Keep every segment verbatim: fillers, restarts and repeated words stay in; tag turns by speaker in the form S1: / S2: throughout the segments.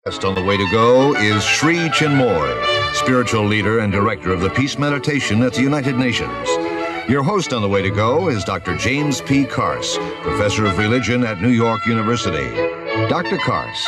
S1: Next on The Way to Go is Sri Chinmoy, spiritual leader and director of the Peace Meditation at the United Nations. Your host on The Way to Go is Doctor James P. Carse, professor of religion at New York University. Doctor Carse.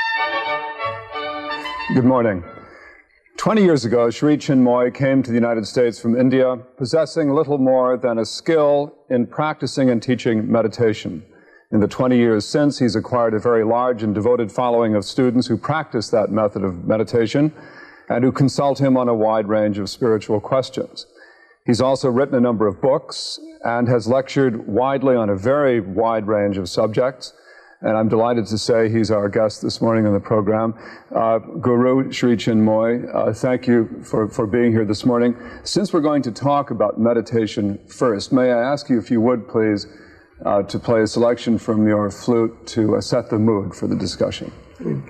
S2: Good morning. Twenty years ago, Sri Chinmoy came to the United States from India, possessing little more than a skill in practicing and teaching meditation. In the twenty years since, he's acquired a very large and devoted following of students who practice that method of meditation and who consult him on a wide range of spiritual questions. He's also written a number of books and has lectured widely on a very wide range of subjects. And I'm delighted to say he's our guest this morning on the program. Uh, Guru Sri Chinmoy, uh, thank you for, for being here this morning. Since we're going to talk about meditation first, may I ask you if you would please Uh, to play a selection from your flute to uh, set the mood for the discussion. Okay.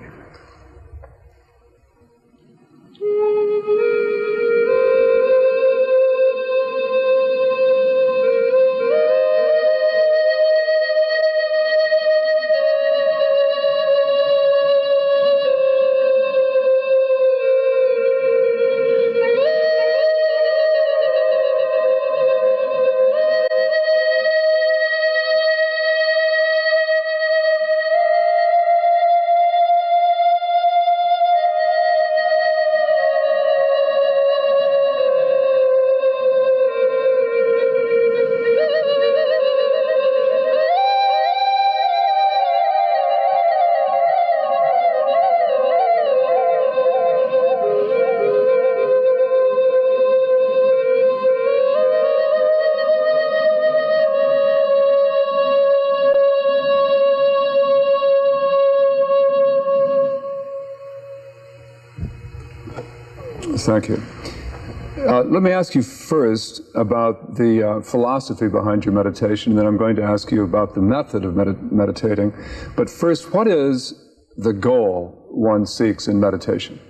S2: Thank you. Uh, let me ask you first about the uh, philosophy behind your meditation, and then I'm going to ask you about the method of med meditating. But first, what is the goal one seeks in meditation?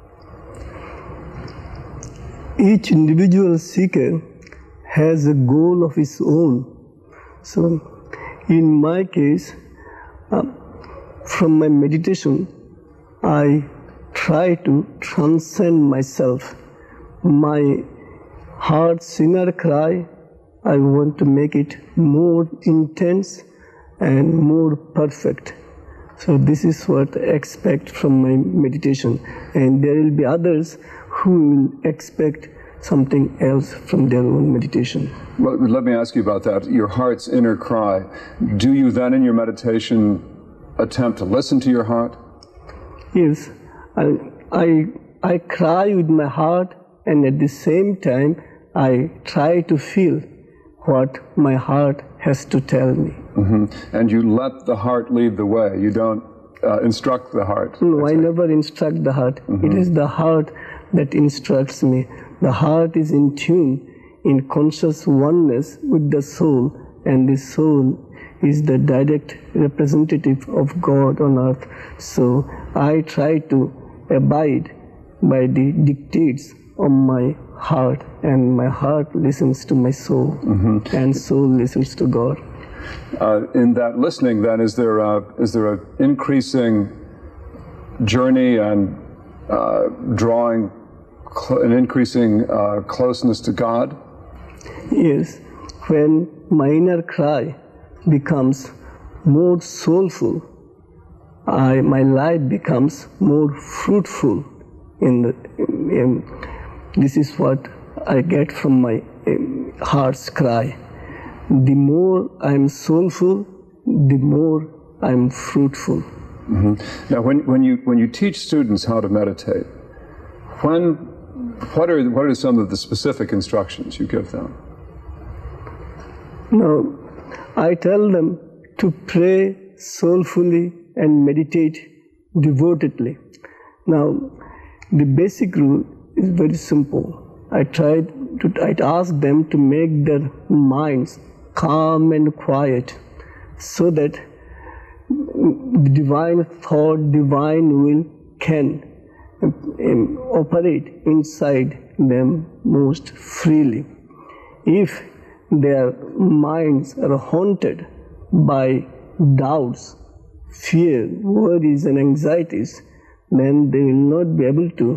S3: Each individual seeker has a goal of his own. So, in my case, uh, from my meditation, I try to transcend myself. My heart's inner cry, I want to make it more intense and more perfect. So this is what I expect from my meditation. And there will be others who will expect something else from their own meditation.
S2: Well, let me ask you about that. Your heart's inner cry. Do you then in your meditation attempt to listen to your heart?
S3: Yes. I, I, I cry with my heart, and at the same time, I try to feel what my heart has to tell me.
S2: Mm-hmm. And you let the heart lead the way. You don't uh, instruct the heart.
S3: No, I never instruct the heart. Mm-hmm. It is the heart that instructs me. The heart is in tune, in conscious oneness with the soul, and the soul is the direct representative of God on earth. So I try to abide by the dictates of my heart, and my heart listens to my soul, mm-hmm. and soul listens to God.
S2: Uh, in that listening, then, is there a, is there an increasing journey and uh, drawing cl an increasing uh, closeness to God?
S3: Yes. When my inner cry becomes more soulful, I, my life becomes more fruitful. In the, in, in, this is what I get from my um, heart's cry. The more I'm soulful, the more I'm fruitful.
S2: Mm-hmm. Now, when, when, you, when you teach students how to meditate, when, what, are, what are some of the specific instructions you give them?
S3: Now, I tell them to pray soulfully and meditate devotedly. Now, the basic rule is very simple. I tried to I'd ask them to make their minds calm and quiet so that the divine thought, divine will can um, operate inside them most freely. If their minds are haunted by doubts, fear, worries, and anxieties, then they will not be able to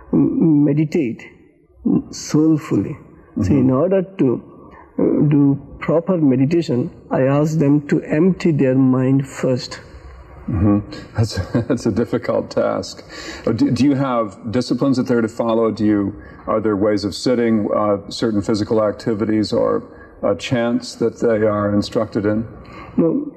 S3: meditate soulfully. Mm-hmm. So in order to uh, do proper meditation, I ask them to empty their mind first.
S2: Mm-hmm. That's, that's a difficult task. Do, do you have disciplines that they're to follow? Do you, are there ways of sitting, uh, certain physical activities, or uh, chants that they are instructed in?
S3: No,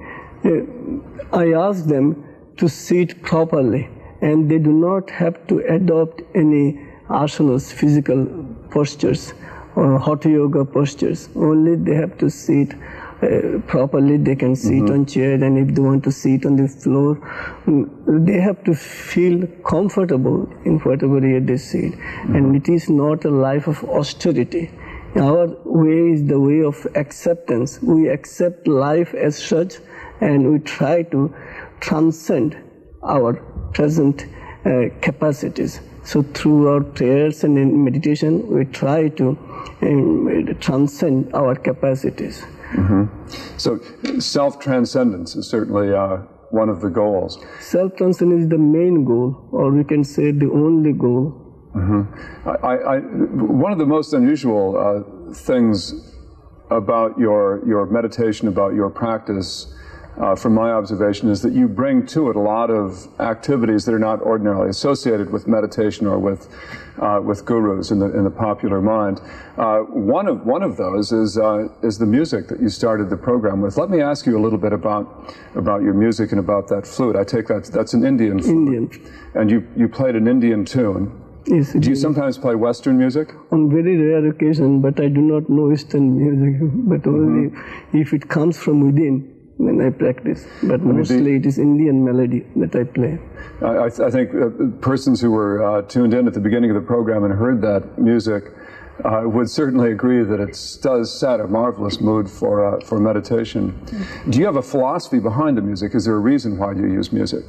S3: uh, I ask them to sit properly, and they do not have to adopt any asanas, physical postures, or hatha yoga postures. Only they have to sit uh, properly. They can sit mm-hmm. on chair, and if they want to sit on the floor, they have to feel comfortable in whatever way they sit. Mm-hmm. And it is not a life of austerity. Our way is the way of acceptance. We accept life as such, and we try to transcend our present uh, capacities. So through our prayers and in meditation, we try to um, transcend our capacities.
S2: Mm-hmm. So self-transcendence is certainly uh, one of the goals.
S3: Self-transcendence is the main goal, or we can say the only goal.
S2: Mm-hmm. I, I, one of the most unusual uh, things about your, your meditation, about your practice, Uh, from my observation, is that you bring to it a lot of activities that are not ordinarily associated with meditation or with uh, with gurus in the in the popular mind. Uh, one of one of those is uh, is the music that you started the program with. Let me ask you a little bit about about your music and about that flute. I take that that's an Indian flute.
S3: Indian.
S2: And you you played an Indian tune.
S3: Yes.
S2: Do you sometimes play Western music?
S3: On very rare occasion, but I do not know Western music. But only mm-hmm. if it comes from within, when I practice, but mostly it is Indian melody that I play.
S2: I, I think uh, persons who were uh, tuned in at the beginning of the program and heard that music uh, would certainly agree that it does set a marvelous mood for uh, for meditation. Do you have a philosophy behind the music? Is there a reason why you use music?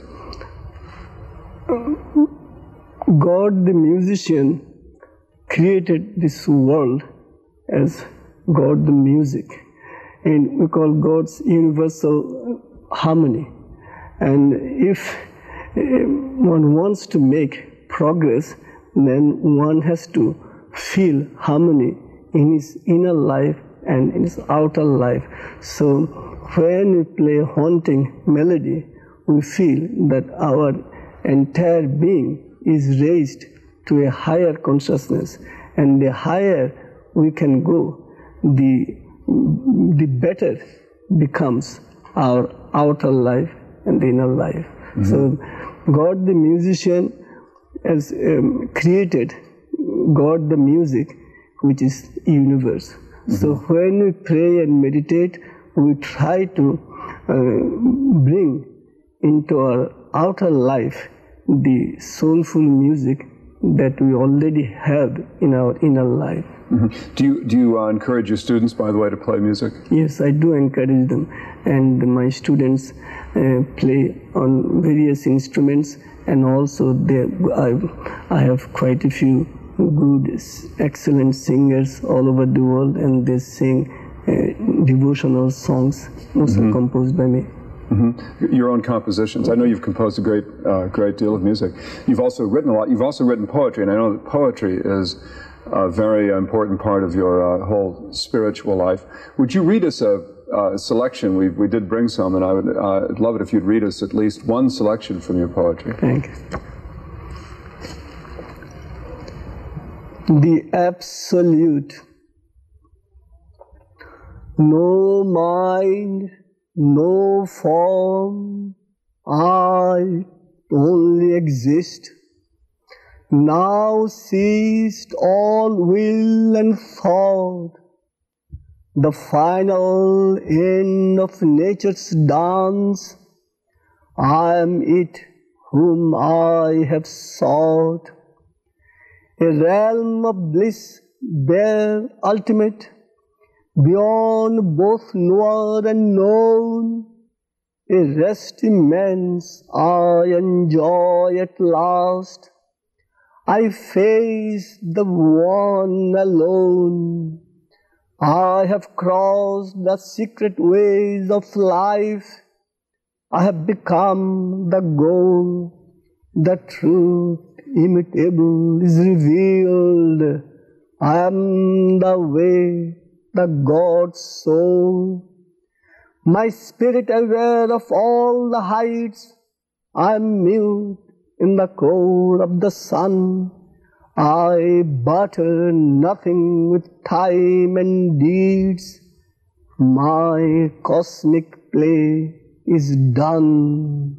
S3: God, the musician, created this world as God, the music. And we call God's universal harmony. And if one wants to make progress, then one has to feel harmony in his inner life and in his outer life. So when we play a haunting melody, we feel that our entire being is raised to a higher consciousness. And the higher we can go, the the better becomes our outer life and the inner life. Mm-hmm. So God the musician has um, created God the music, which is universe. Mm-hmm. So when we pray and meditate, we try to uh, bring into our outer life the soulful music that we already have in our inner life.
S2: Mm-hmm. Do you, do you uh, encourage your students, by the way, to play music?
S3: Yes, I do encourage them. And my students uh, play on various instruments, and also they, I, I have quite a few good, excellent singers all over the world, and they sing uh, devotional songs, also mm-hmm. composed by me.
S2: Mm-hmm. Your own compositions. I know you've composed a great, uh, great deal of music. You've also written a lot. You've also written poetry, and I know that poetry is a very important part of your uh, whole spiritual life. Would you read us a, a selection? We we did bring some, and I would uh, I'd love it if you'd read us at least one selection from your poetry.
S3: Thank you. The Absolute. No mind, no form, I only exist. Now ceased all will and thought, the final end of nature's dance. I am it whom I have sought, a realm of bliss bare ultimate, beyond both knower and known, a rest immense I enjoy at last. I face the one alone. I have crossed the secret ways of life. I have become the goal. the truth immutable is revealed. I am the way, the God's soul. My spirit aware of all the heights, I am mute in the cold of the sun. I barter nothing with time and deeds. My cosmic play is done.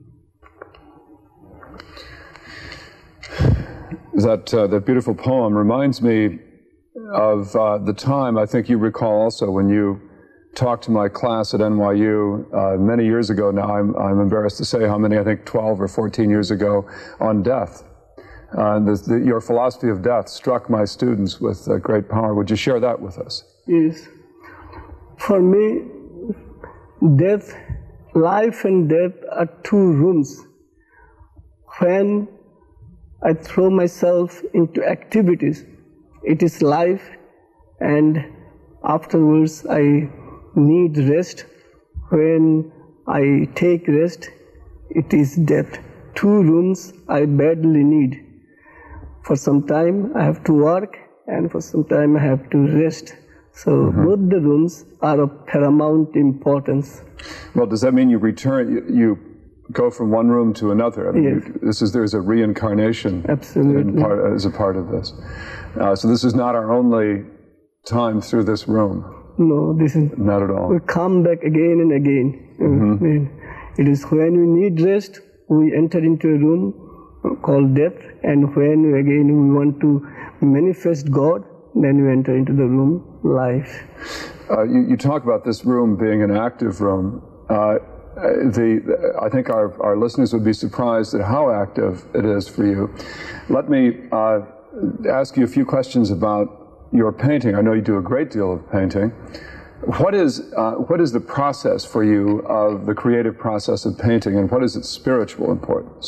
S2: That, uh, that beautiful poem reminds me of uh, the time, I think you recall also, when you talked to my class at N Y U uh, many years ago now. I'm, I'm embarrassed to say how many, I think twelve or fourteen years ago, on death. Uh, the, the, your philosophy of death struck my students with uh, great power. Would you share that with us?
S3: Yes. For me, death, life and death are two rooms. When I throw myself into activities, it is life, and afterwards I need rest. When I take rest, it is death. Two rooms I badly need. For some time I have to work, and for some time I have to rest. So mm-hmm. both the rooms are of paramount importance. Well,
S2: does that mean you return, you, you go from one room to another? I mean,
S3: yes.
S2: you, this is, there's a reincarnation.
S3: Absolutely.
S2: Part, as a part of this. Uh, so this is not our only time through this room.
S3: No, this is
S2: not at all.
S3: We come back again and again. Mm-hmm. It is when we need rest, we enter into a room called death, and when again we want to manifest God, then we enter into the room life.
S2: Uh, you, you talk about this room being an active room. Uh, the, I think our, our listeners would be surprised at how active it is for you. Let me uh, ask you a few questions about your painting. I know you do a great deal of painting. What is, uh, what is the process for you of the creative process of painting, and what is its spiritual importance?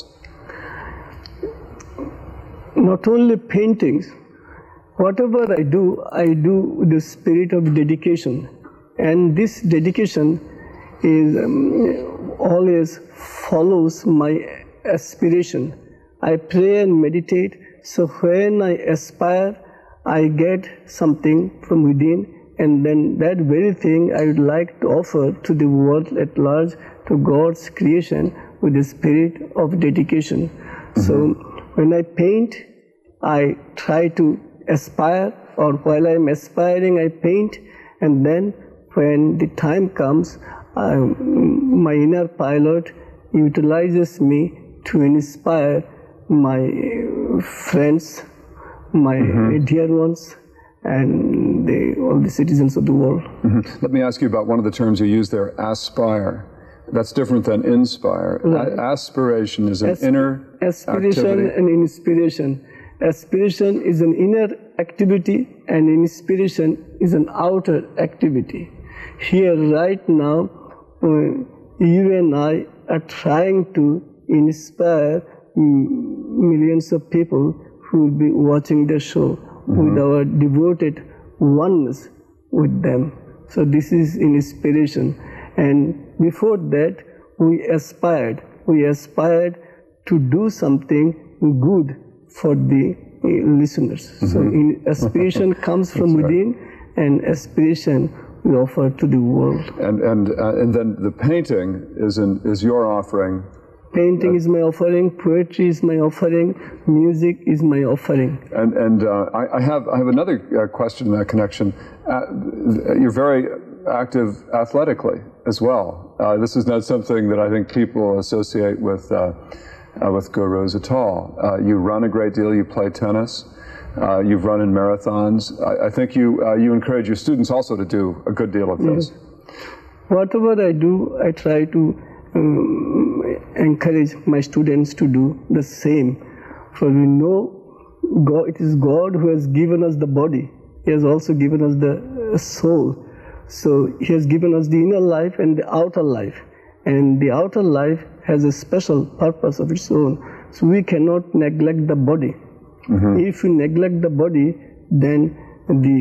S3: Not only paintings, whatever I do, I do with the spirit of dedication. And this dedication is um, always follows my aspiration. I pray and meditate, so when I aspire, I get something from within, and then that very thing I would like to offer to the world at large, to God's creation, with the spirit of dedication. Mm-hmm. So when I paint, I try to aspire, or while I am aspiring, I paint, and then when the time comes, I, my inner pilot utilizes me to inspire my friends, my mm-hmm. dear ones, and the, all the citizens of the world.
S2: Mm-hmm. Let me ask you about one of the terms you use there, aspire. That's different than inspire. Right. A- aspiration is an
S3: As-
S2: inner
S3: aspiration
S2: activity.
S3: and inspiration. Aspiration is an inner activity, and inspiration is an outer activity. Here, right now, uh, you and I are trying to inspire millions of people who will be watching the show mm-hmm. with our devoted oneness with them. So this is inspiration. And before that, we aspired. We aspired to do something good for the uh, listeners. Mm-hmm. So in aspiration comes from within, right. and aspiration we offer to the world.
S2: And and uh, and then the painting is an, is your offering.
S3: Painting uh, is my offering. Poetry is my offering. Music is my offering.
S2: And and uh, I, I have I have another uh, question in that connection. Uh, you're very active athletically as well. Uh, this is not something that I think people associate with. Uh, Uh, with gurus at all. Uh, you run a great deal, you play tennis, uh, you've run in marathons. I, I think you uh, you encourage your students also to do a good deal of this.
S3: Yes. Whatever I do, I try to um, encourage my students to do the same. For we know God, it is God who has given us the body. He has also given us the soul. So He has given us the inner life and the outer life. And the outer life has a special purpose of its own. So we cannot neglect the body. Mm-hmm. If we neglect the body, then the,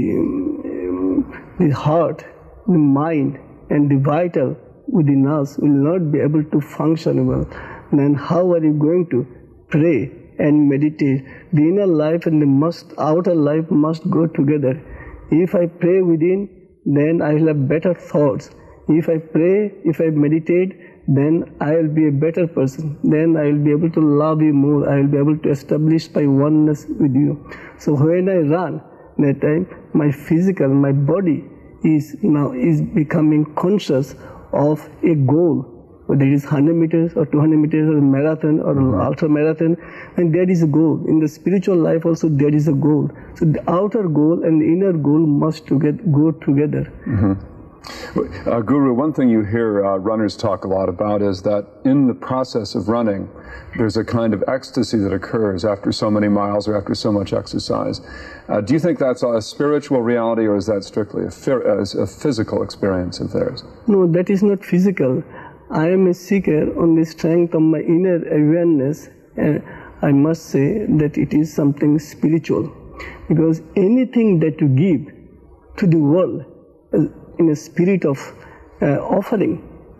S3: um, the heart, the mind, and the vital within us will not be able to function well. Then how are you going to pray and meditate, the inner life and the must, outer life must go together. If I pray within, then I will have better thoughts. If I pray, if I meditate, then I will be a better person. Then I will be able to love you more. I will be able to establish my oneness with you. So when I run, that time my physical, my body is now is becoming conscious of a goal. Whether it is one hundred meters or two hundred meters or a marathon or an ultra marathon, and there is a goal. In the spiritual life also there is a goal. So the outer goal and the inner goal must to get, go together.
S2: Mm-hmm. Uh, Guru, one thing you hear uh, runners talk a lot about is that in the process of running, there's a kind of ecstasy that occurs after so many miles or after so much exercise. Uh, do you think that's a spiritual reality, or is that strictly a, a physical experience of theirs?
S3: No, that is not physical. I am a seeker on the strength of my inner awareness, and I must say that it is something spiritual. Because anything that you give to the world uh, in a spirit of uh, offering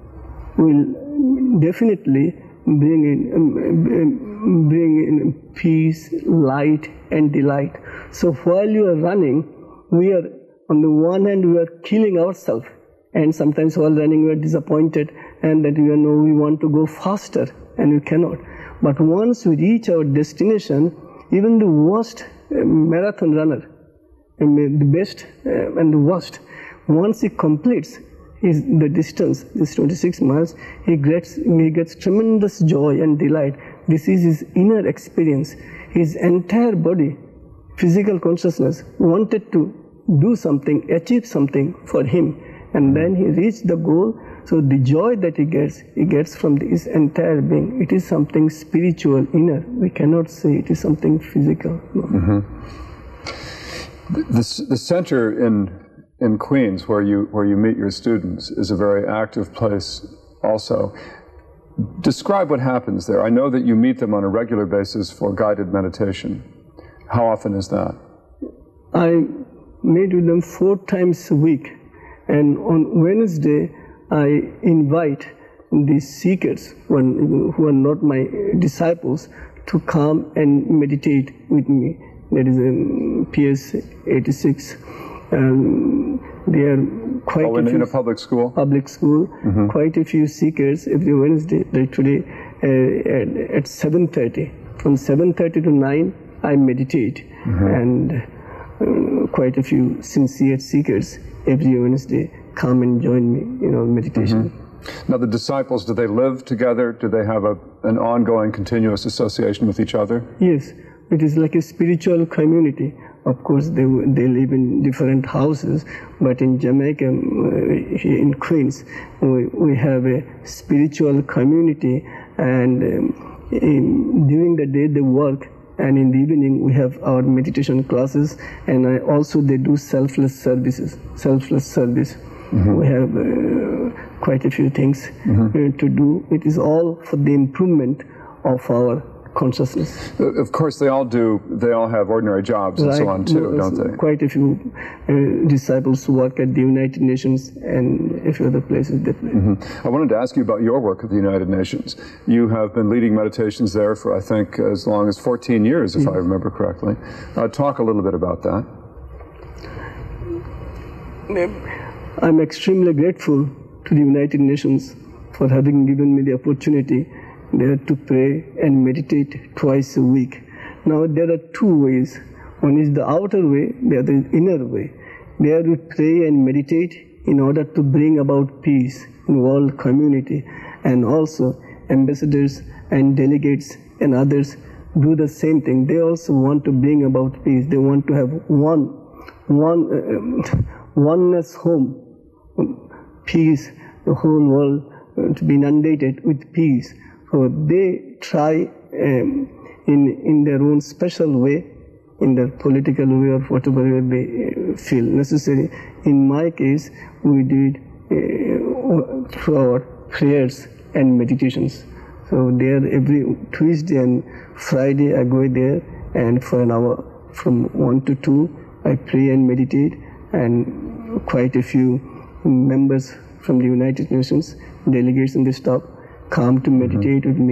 S3: will definitely bring in, um, bring in peace, light, and delight. So while you are running, we are, on the one hand, we are killing ourselves. And sometimes while running, we are disappointed, and that we know we want to go faster, and we cannot. But once we reach our destination, even the worst uh, marathon runner, I mean, the best uh, and the worst, once he completes his, the distance, this twenty-six miles, he gets, he gets tremendous joy and delight. This is his inner experience. His entire body, physical consciousness, wanted to do something, achieve something for him. And then he reached the goal. So the joy that he gets, he gets from his entire being. It is something spiritual, inner. We cannot say it is something physical. No.
S2: Mm-hmm. the, the center in in Queens, where you where you meet your students, is a very active place also. Describe what happens there. I know that you meet them on a regular basis for guided meditation. How often is that?
S3: I meet with them four times a week. And on Wednesday, I invite the seekers, who are, who are not my disciples, to come and meditate with me. That is in P S eighty-six. Um, there are quite
S2: oh,
S3: a
S2: in,
S3: few
S2: in a public school.
S3: Public school. Mm-hmm. Quite a few seekers every Wednesday. Like today, uh, at, at seven thirty. From seven thirty to nine, I meditate, mm-hmm. and uh, quite a few sincere seekers every Wednesday come and join me, you know, meditation.
S2: Mm-hmm. Now, the disciples, do they live together? Do they have a, an ongoing, continuous association with each other?
S3: Yes, it is like a spiritual community. Of course, they they live in different houses, but in Jamaica, uh, here in Queens, we, we have a spiritual community, and um, in, during the day they work, and in the evening we have our meditation classes, and I also they do selfless services, selfless service. Mm-hmm. We have uh, quite a few things mm-hmm. uh, to do. It is all for the improvement of our consciousness.
S2: Of course, they all do. They all have ordinary jobs and right. so on too, no, don't they?
S3: Quite a few uh, disciples work at the United Nations and a few other places.
S2: Mm-hmm. I wanted to ask you about your work at the United Nations. You have been leading meditations there for, I think, as long as fourteen years, if yes. I remember correctly. Uh, talk a little bit about that.
S3: I'm extremely grateful to the United Nations for having given me the opportunity there to pray and meditate twice a week. Now there are two ways. One is the outer way, the other is inner way. There we pray and meditate in order to bring about peace in world community, and also ambassadors and delegates and others do the same thing. They also want to bring about peace. They want to have one, one, uh, oneness home, peace, the whole world uh, to be inundated with peace. So they try um, in, in their own special way, in their political way or whatever way they uh, feel necessary. In my case, we did uh, through our prayers and meditations. So there every Tuesday and Friday I go there, and for an hour from one to two I pray and meditate, and quite a few members from the United Nations, delegates in the staff, come to meditate mm-hmm. with me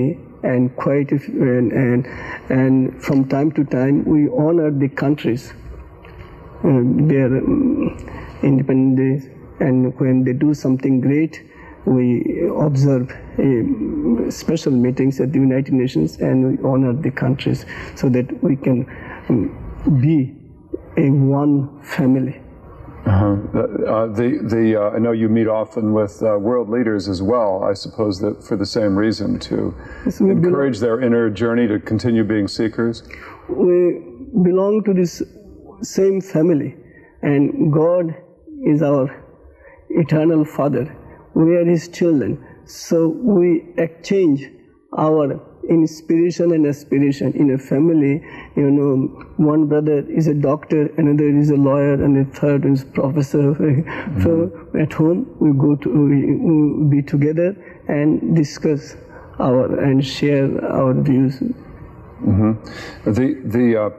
S3: and quiet, and, and, and from time to time we honor the countries, uh, their um, independence, and when they do something great, we observe uh, special meetings at the United Nations and we honor the countries so that we can um, be a one family.
S2: Uh-huh. Uh, the, the, uh, I know you meet often with uh, world leaders as well, I suppose that for the same reason, to yes, encourage their inner journey to continue being seekers?
S3: We belong to this same family, and God is our eternal Father. We are His children, so we exchange our inspiration and aspiration in a family. You know, one brother is a doctor, another is a lawyer, and the third is professor. Mm-hmm. So at home we go to we, we be together and discuss our and share our views.
S2: Mm-hmm. The the. Uh,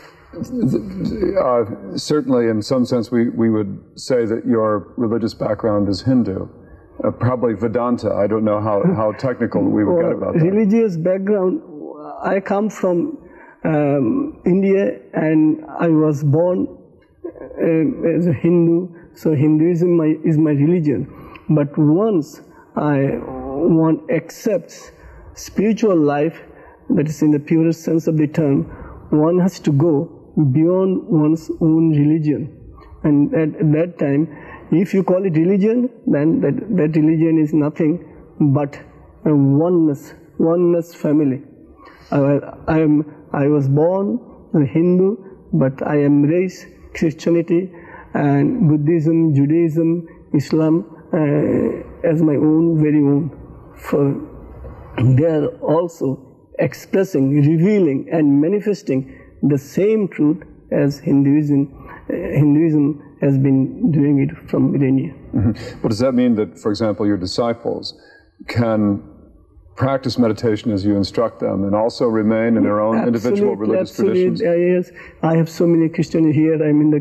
S2: uh, certainly, in some sense, we, we would say that your religious background is Hindu. Uh, probably Vedanta. I don't know how, how technical we would get about that.
S3: Religious background, I come from um, India, and I was born uh, as a Hindu, so Hinduism my, is my religion. But once I one accepts spiritual life, that is in the purest sense of the term, one has to go beyond one's own religion. And at, at that time, if you call it religion, then that, that religion is nothing but a oneness, oneness family. I, I, am, I was born a Hindu, but I embrace Christianity and Buddhism, Judaism, Islam uh, as my own, very own. For they are also expressing, revealing, and manifesting the same truth as Hinduism. Uh, Hinduism has been doing it from millennia.
S2: Mm-hmm. But does that mean that, for example, your disciples can practice meditation as you instruct them and also remain in their own absolutely, individual religious
S3: absolutely.
S2: traditions?
S3: Uh, yes, I have so many Christians here. I'm in the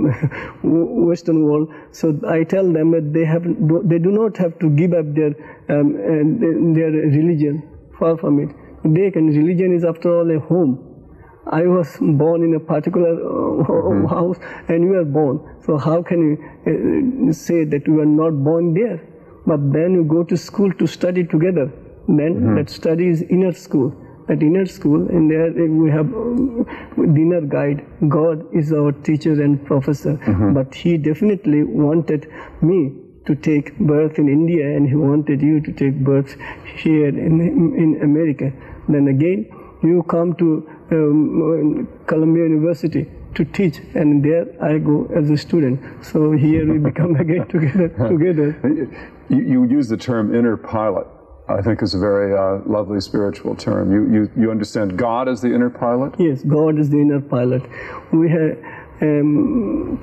S3: um, Western world, so I tell them that they have, they do not have to give up their um, their religion. Far from it. They can. Religion is, after all, a home. I was born in a particular uh, mm-hmm. house, and you are born. So how can you uh, say that you are not born there? But then you go to school to study together. Then mm-hmm. that study is inner school. At inner school, and there we have uh, dinner guide. God is our teacher and professor. Mm-hmm. But He definitely wanted me to take birth in India, and He wanted you to take birth here in in America. Then again, you come to um, Columbia University to teach, and there I go as a student. So here we become again together. together.
S2: You, you use the term inner pilot. I think is a very uh, lovely spiritual term. You, you you understand God as the inner pilot?
S3: Yes, God is the inner pilot. We have, um,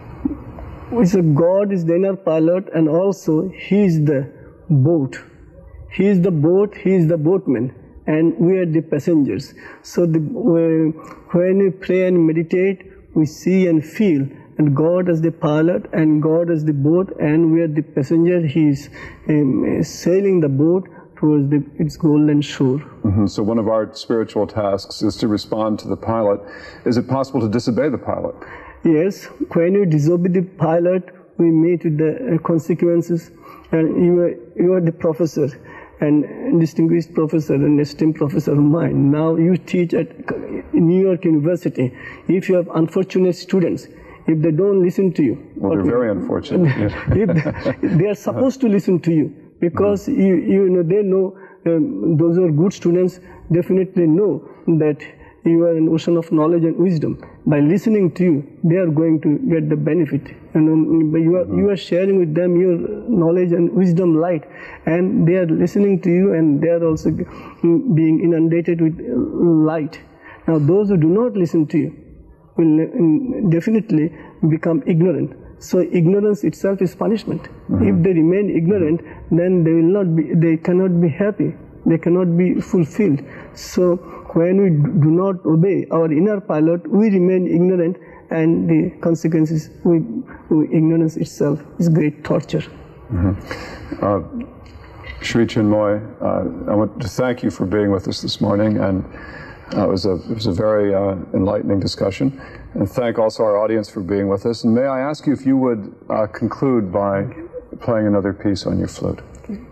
S3: we say God is the inner pilot, and also He is the boat. He is the boat. He is the boatman, and we are the passengers. So the, when we pray and meditate, we see and feel, and God as the pilot, and God as the boat, and we are the passenger. He is um, sailing the boat towards the, its golden shore.
S2: Mm-hmm. So one of our spiritual tasks is to respond to the pilot. Is it possible to disobey the pilot?
S3: Yes. When you disobey the pilot, we meet with the consequences. And you are, you are the professor, and distinguished professor and esteemed professor of mine. Now you teach at New York University. If you have unfortunate students, if they don't listen to you,
S2: well, they're very unfortunate.
S3: if they, they are supposed to listen to you, because mm-hmm. you, you know they know um, those who are good students definitely know that you are an ocean of knowledge and wisdom. By listening to you, they are going to get the benefit. You know, you are, mm-hmm. you are sharing with them your knowledge and wisdom light, and they are listening to you, and they are also being inundated with light. Now, those who do not listen to you will definitely become ignorant. So ignorance itself is punishment. Mm-hmm. If they remain ignorant, then they will not be, they cannot be happy. They cannot be fulfilled. So when we do not obey our inner pilot, we remain ignorant, and the consequences, we, we, ignorance itself is great torture.
S2: Mm-hmm. uh, Sri Chinmoy, uh, I want to thank you for being with us this morning, and uh, it, was a, it was a very uh, enlightening discussion. And thank also our audience for being with us. And may I ask you if you would uh, conclude by playing another piece on your flute.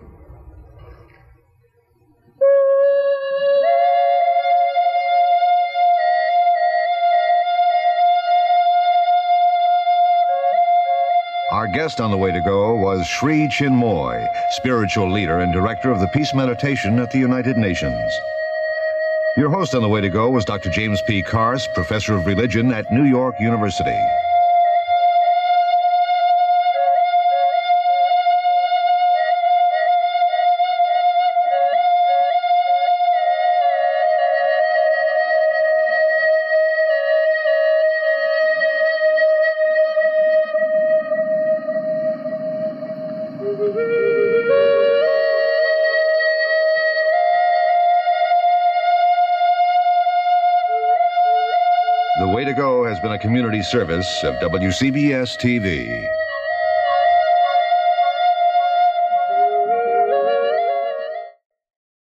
S1: Our guest on The Way to Go was Sri Chinmoy, spiritual leader and director of the Peace Meditation at the United Nations. Your host on The Way to Go was Doctor James P. Carse, professor of religion at New York University. The Way to Go has been a community service of W C B S T V.